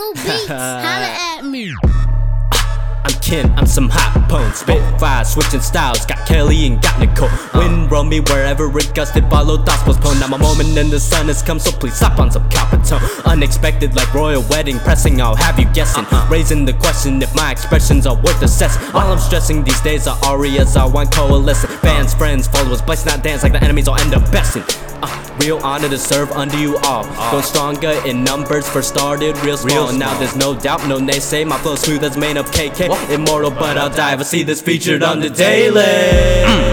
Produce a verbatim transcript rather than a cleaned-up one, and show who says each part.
Speaker 1: Rebel Beats, holla at me.
Speaker 2: I'm Ken, I'm some hot pone. Spit fire, switching styles. Got Kelly and got Nicole. Wind roll me wherever it goes. They follow thoughts postponed. Now my moment in the sun has come, so please stop on some Capitone. Unexpected like royal wedding, pressing, I'll have you guessing. Raising the question if my expressions are worth assessing. While I'm stressing these days are arias, I want coalescing. Fans, friends, followers, bless not dance like the enemies will end up besting. Uh, real honor to serve under you all. Grown stronger in numbers, first started real small. And now there's no doubt, no naysay. My flow smooth as made of K K. Immortal, but I'll die if I see this featured on the daily.